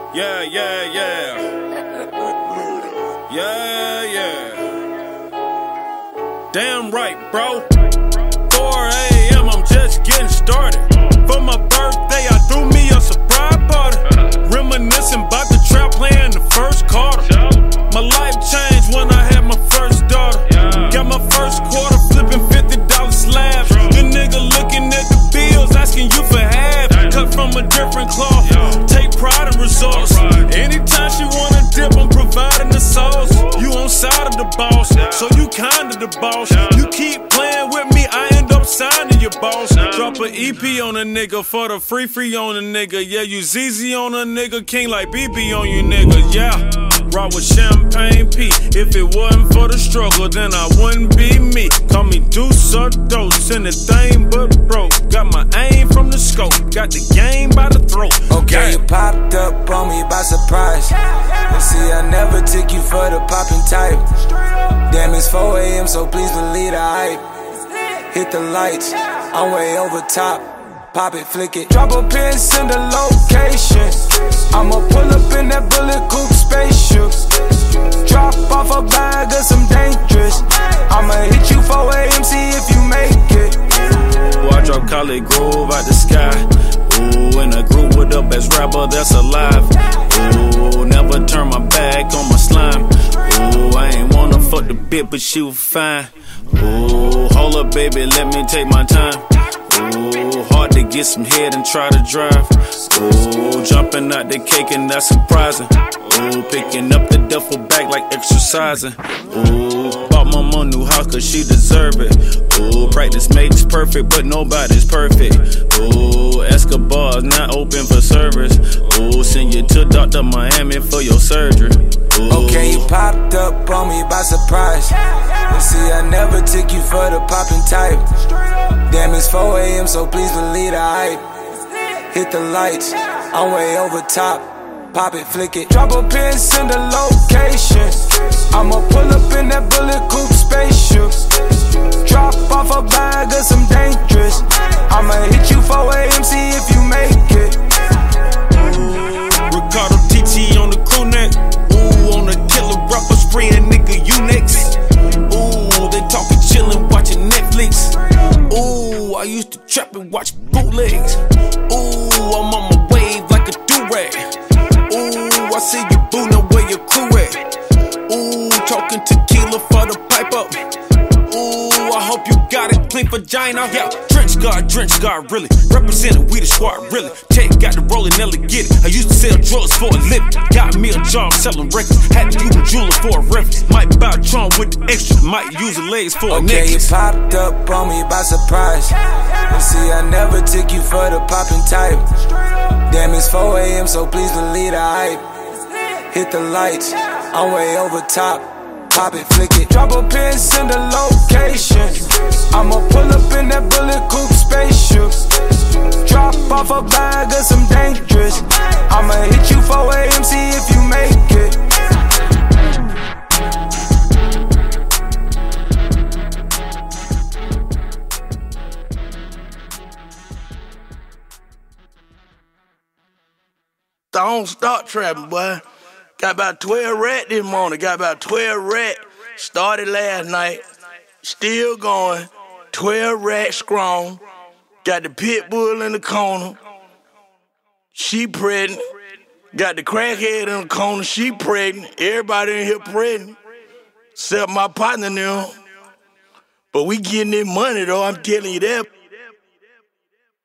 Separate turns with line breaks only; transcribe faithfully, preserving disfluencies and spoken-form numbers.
Yeah, yeah, yeah. Yeah, yeah. Damn right, bro. four a m, I'm just getting started. For my birthday, I threw me a surprise party. Reminiscing about the trap playing the first quarter. My life changed when I had my first daughter. Got my first quarter flipping fifty dollar slabs. The nigga looking at the bills, asking you for half. Cut from a different cloth, take pride in results. Anytime she wanna dip, I'm providing the sauce. You on side of the boss, so you kinda the boss. You keep playing with me, I end up signing your boss. Drop a E P on a nigga for the free free on a nigga. Yeah, you Z Z on a nigga, king like B B on you nigga. Yeah, rock with Champagne P. If it wasn't for the struggle, then I wouldn't be me. Call me Deuce or Dose, anything but broke. Got my aim from the scope, got the game by the throat.
Okay, you popped up on me by surprise. But see, I never took you for the poppin' type. Damn, it's four a m, so please believe the hype. Hit the lights, I'm way over top. Pop it, flick it, drop a pin, send a location. I'ma pull up in that bullet coupe spaceship. Drop off a bag of some dangerous. I'ma hit you four a m, see if you make it.
Ooh, I drop College Grove out the sky. Ooh, in a group with the best rapper that's alive. Ooh, never turn my back on my slime. Ooh, I ain't wanna fuck the bitch, but she was fine. Ooh, hold up, baby, let me take my time. Ooh, hard to get some head and try to drive. Ooh, jumping out the cake and that's surprising. Ooh, picking up the duffel bag like exercising. Ooh, bought my mom new house cause she deserve it. Ooh, practice makes perfect, but nobody's perfect. Ooh, Escobar's not open for service. Ooh, send you to Doctor Miami for your surgery. Ooh.
Okay, you popped up on me by surprise. But see, I never took you for the poppin' type. Damn, it's four a m, so please believe the hype. Hit the lights, I'm way over top. Pop it, flick it, drop a pin, send a location. I'ma pull up in that bullet coupe spaceship. Drop off a bag of some dangerous. I'ma hit you four a m, see if you make it.
Ricardo T T on the crew neck. Ooh, on the killer rapper spraying, nigga, you next. Ooh, they talking chillin', watching Netflix. Ooh, I used to trap and watch bootlegs. Ooh, I'm on my wave like a do-rag. Ooh, I see you boo, know where your crew at. Ooh, talking tequila for the pipe up. Ooh, I hope you got it, clean vagina. Yeah, trench guard, drench guard, really. Representing we the squad, really. Take got the rollin', Nelly get it. I used to sell drugs for a living. Got me a job selling records. Had to use a jeweler for a reference. Might buy a Tron with the extra. Might use the legs for a
okay,
necklace.
you popped up on me by surprise. But see, I never took you for the poppin' type. Damn, it's four a m, so please believe the hype. Hit the lights, I'm way over top. Pop it, flick it, drop a pin, send a location. I'ma pull up in that bullet coupe spaceship. Drop off a bag of some dangerous. I'ma hit you four a m, see if you make it.
Don't stop trapping, boy. Got about twelve rat this morning. Got about twelve rat. Started last night. Still going. twelve rat strong. Got the pit bull in the corner. She pregnant. Got the crackhead in the corner. She pregnant. Everybody in here pregnant. Except my partner now. But we getting this money though, I'm telling you that.